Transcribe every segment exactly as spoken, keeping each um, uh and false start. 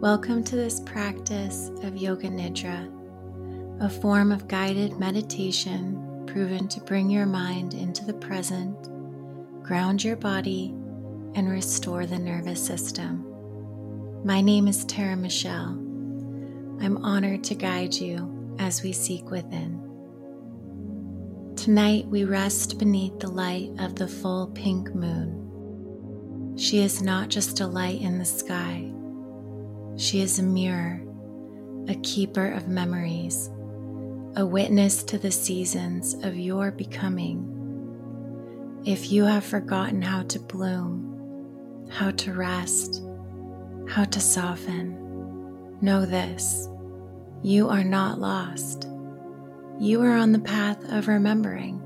Welcome to this practice of Yoga Nidra, a form of guided meditation proven to bring your mind into the present, ground your body, and restore the nervous system. My name is Tara Michelle. I'm honored to guide you as we seek within. Tonight we rest beneath the light of the full pink moon. She is not just a light in the sky. She is a mirror, a keeper of memories, a witness to the seasons of your becoming. If you have forgotten how to bloom, how to rest, how to soften, know this: you are not lost. You are on the path of remembering.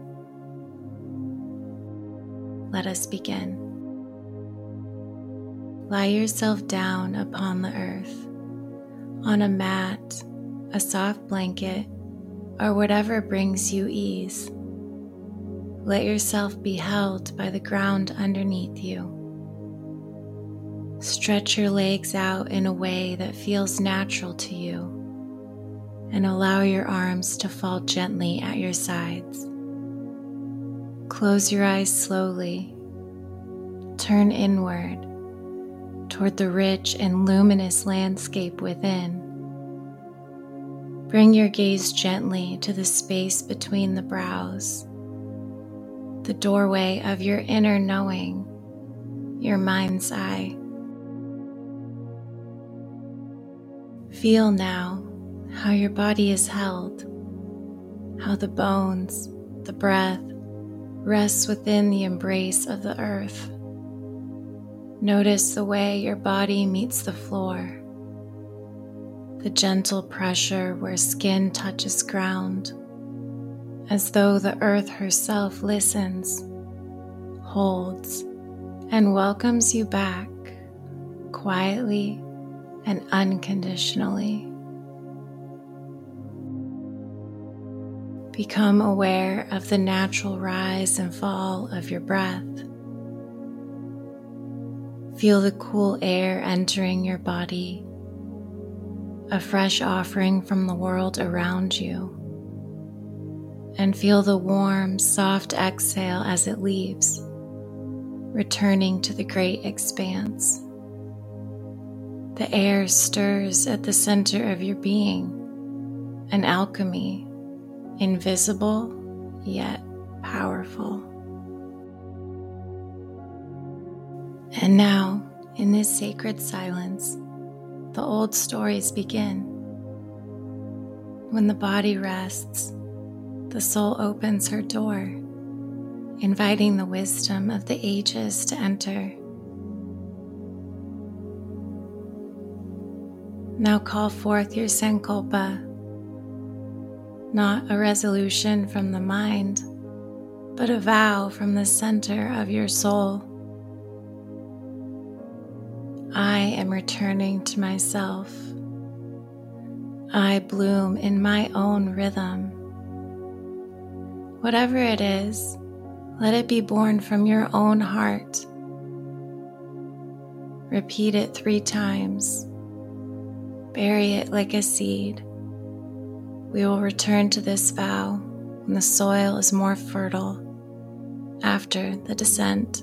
Let us begin. Lie yourself down upon the earth, on a mat, a soft blanket, or whatever brings you ease. Let yourself be held by the ground underneath you. Stretch your legs out in a way that feels natural to you, and allow your arms to fall gently at your sides. Close your eyes slowly. Turn inward toward the rich and luminous landscape within. Bring your gaze gently to the space between the brows, the doorway of your inner knowing, your mind's eye. Feel now how your body is held, how the bones, the breath, rests within the embrace of the earth. Notice the way your body meets the floor, the gentle pressure where skin touches ground, as though the earth herself listens, holds, and welcomes you back quietly and unconditionally. Become aware of the natural rise and fall of your breath. Feel the cool air entering your body, a fresh offering from the world around you. And feel the warm, soft exhale as it leaves, returning to the great expanse. The air stirs at the center of your being, an alchemy, invisible yet powerful. And now, in this sacred silence, the old stories begin. When the body rests, the soul opens her door, inviting the wisdom of the ages to enter. Now call forth your Sankalpa, not a resolution from the mind, but a vow from the center of your soul. I am returning to myself. I bloom in my own rhythm. Whatever it is, let it be born from your own heart. Repeat it three times. Bury it like a seed. We will return to this vow when the soil is more fertile after the descent.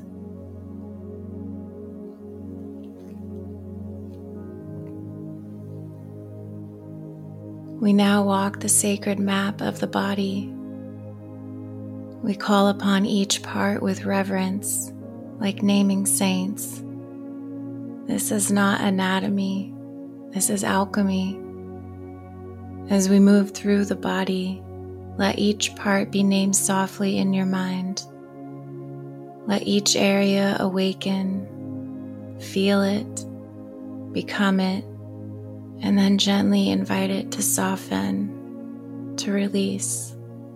We now walk the sacred map of the body. We call upon each part with reverence, like naming saints. This is not anatomy, this is alchemy. As we move through the body, let each part be named softly in your mind. Let each area awaken, feel it, become it, and then gently invite it to soften, to release.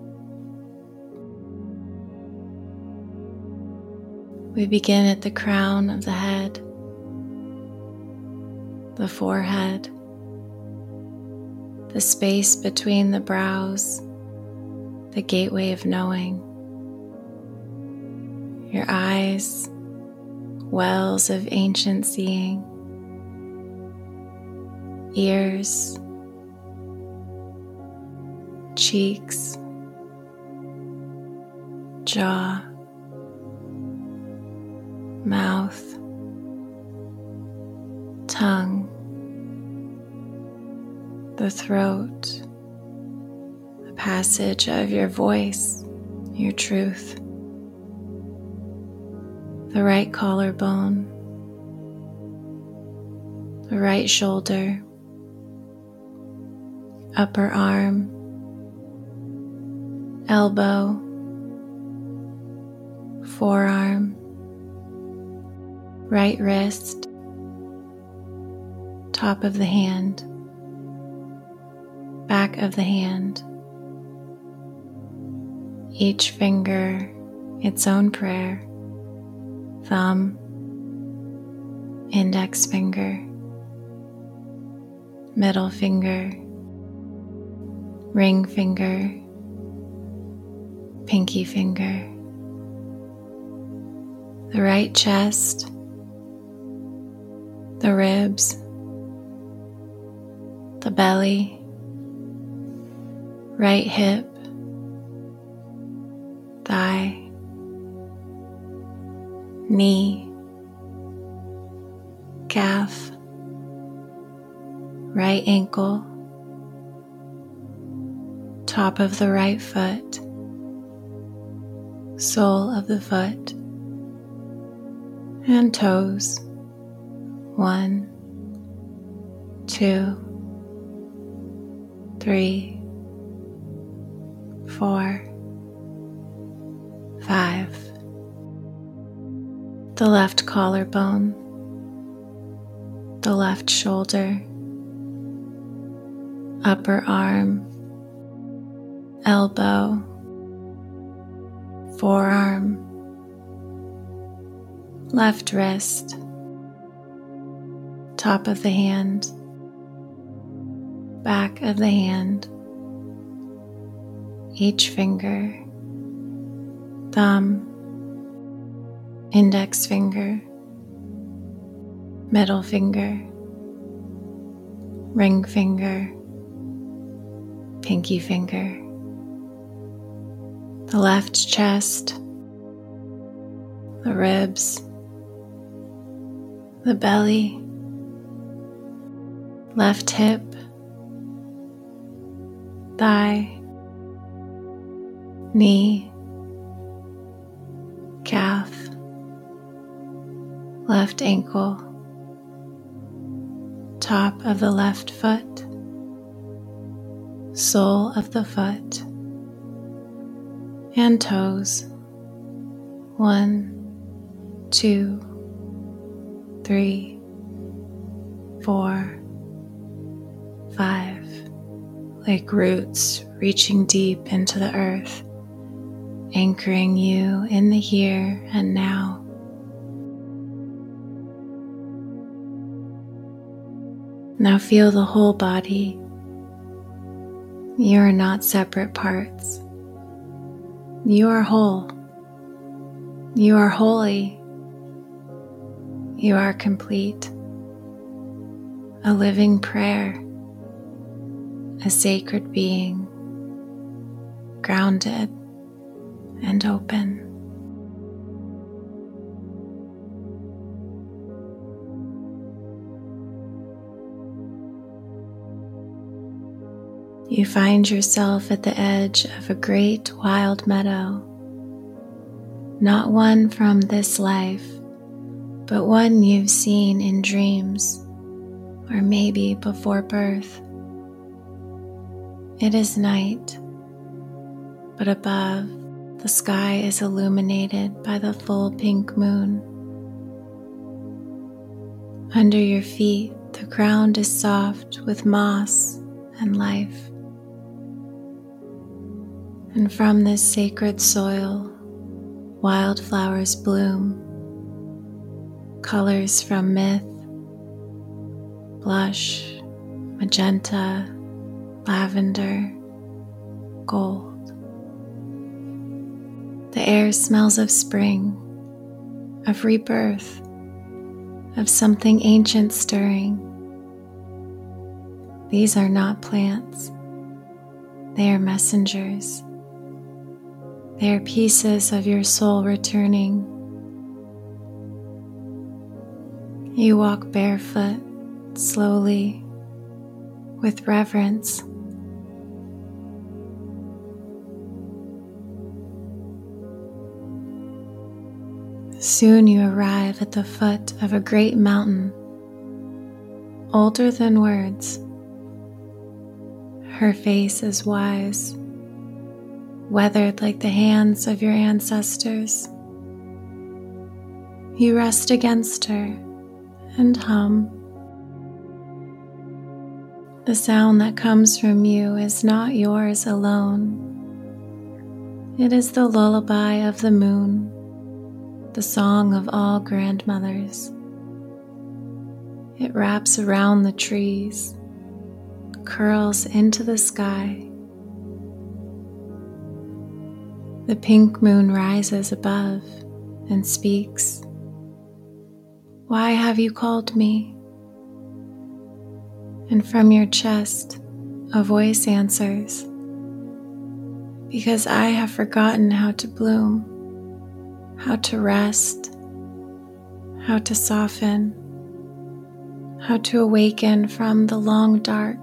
We begin at the crown of the head, the forehead, the space between the brows, the gateway of knowing. Your eyes, wells of ancient seeing. ears, cheeks, jaw, mouth, tongue, the throat, the passage of your voice, your truth, the right collarbone, the right shoulder, upper arm, elbow, forearm, right wrist, top of the hand, back of the hand, each finger its own prayer, thumb, index finger, middle finger, ring finger, pinky finger, the right chest, the ribs, the belly, right hip, thigh, knee, calf, right ankle, top of the right foot, sole of the foot, and toes. One, two, three, four, five. The left collarbone, the left shoulder, upper arm, elbow, forearm, left wrist, top of the hand, back of the hand, each finger, thumb, index finger, middle finger, ring finger, pinky finger, the left chest, the ribs, the belly, left hip, thigh, knee, calf, left ankle, top of the left foot, sole of the foot, and toes. One, two, three, four, five, like roots reaching deep into the earth, anchoring you in the here and now. Now feel the whole body. You are not separate parts. You are whole. You are holy. You are complete. A living prayer. A sacred being. Grounded and open. You find yourself at the edge of a great wild meadow, not one from this life, but one you've seen in dreams, or maybe before birth. It is night, but above, the sky is illuminated by the full pink moon. Under your feet, the ground is soft with moss and life. And from this sacred soil, wildflowers bloom, colors from myth, blush, magenta, lavender, gold. The air smells of spring, of rebirth, of something ancient stirring. These are not plants. They are messengers. They are pieces of your soul returning. You walk barefoot, slowly, with reverence. Soon you arrive at the foot of a great mountain, older than words. Her face is wise, weathered like the hands of your ancestors. You rest against her and hum. The sound that comes from you is not yours alone. It is the lullaby of the moon, the song of all grandmothers. It wraps around the trees, curls into the sky. The pink moon rises above and speaks. Why have you called me? And from your chest, a voice answers, because I have forgotten how to bloom, how to rest, how to soften, how to awaken from the long dark.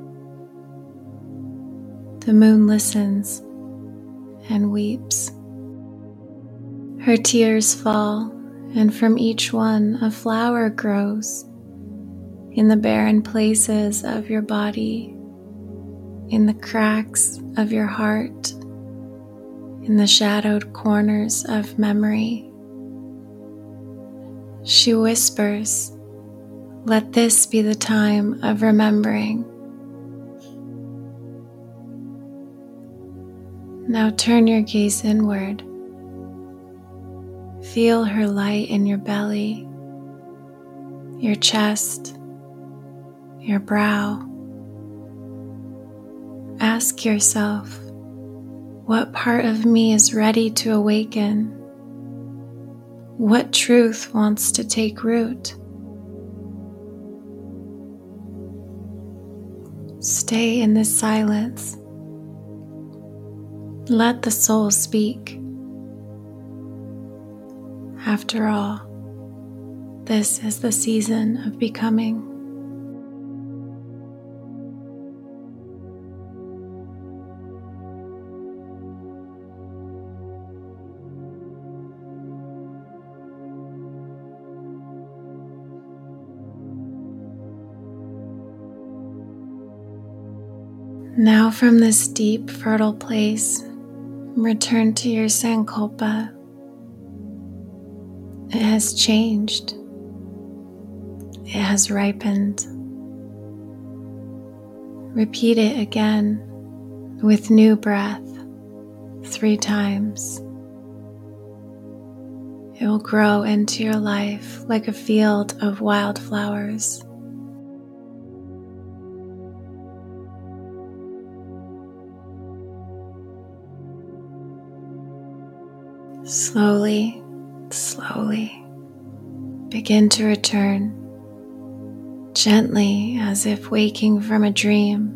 The moon listens and weeps. Her tears fall, and from each one a flower grows in the barren places of your body, in the cracks of your heart, in the shadowed corners of memory. She whispers, "Let this be the time of remembering." Now turn your gaze inward. Feel her light in your belly, your chest, your brow. Ask yourself, what part of me is ready to awaken? What truth wants to take root? Stay in this silence. Let the soul speak. After all, this is the season of becoming. Now from this deep, fertile place, return to your Sankalpa. It has changed. It has ripened. Repeat it again with new breath three times. It will grow into your life like a field of wildflowers. Slowly, slowly, begin to return, gently as if waking from a dream.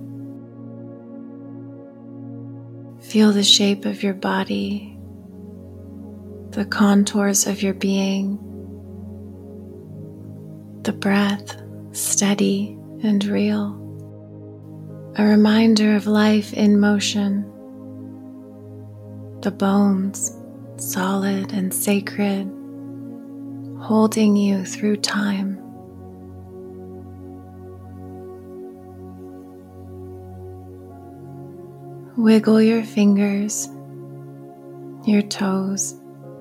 Feel the shape of your body, the contours of your being, the breath steady and real, a reminder of life in motion, the bones solid and sacred, holding you through time. Wiggle your fingers, your toes.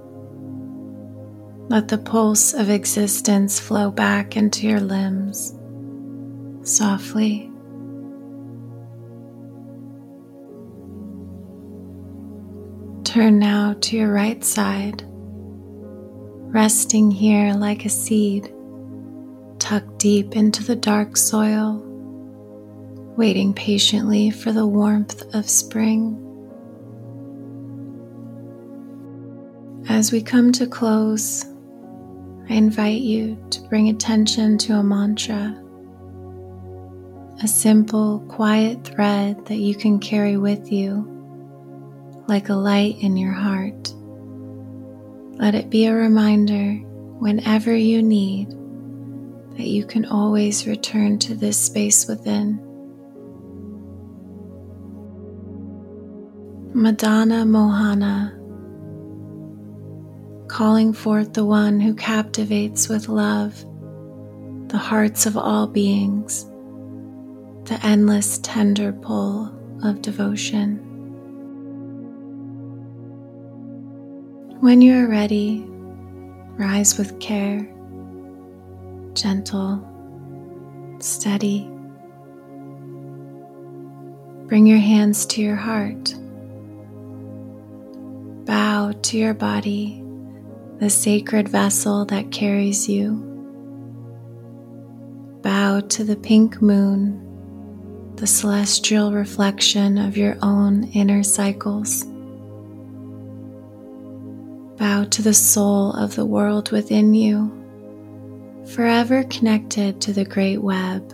Let the pulse of existence flow back into your limbs, softly. Turn now to your right side, resting here like a seed, tucked deep into the dark soil, waiting patiently for the warmth of spring. As we come to close, I invite you to bring attention to a mantra, a simple, quiet thread that you can carry with you, like a light in your heart. Let it be a reminder whenever you need that you can always return to this space within. Madana Mohana, calling forth the one who captivates with love the hearts of all beings, the endless tender pull of devotion. When you are ready, rise with care, gentle, steady. Bring your hands to your heart. Bow to your body, the sacred vessel that carries you. Bow to the pink moon, the celestial reflection of your own inner cycles. Bow to the soul of the world within you, forever connected to the great web.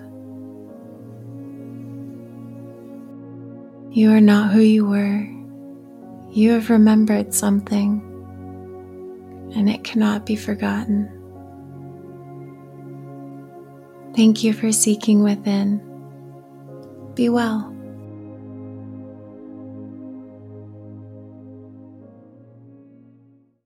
You are not who you were. You have remembered something, and it cannot be forgotten. Thank you for seeking within. Be well.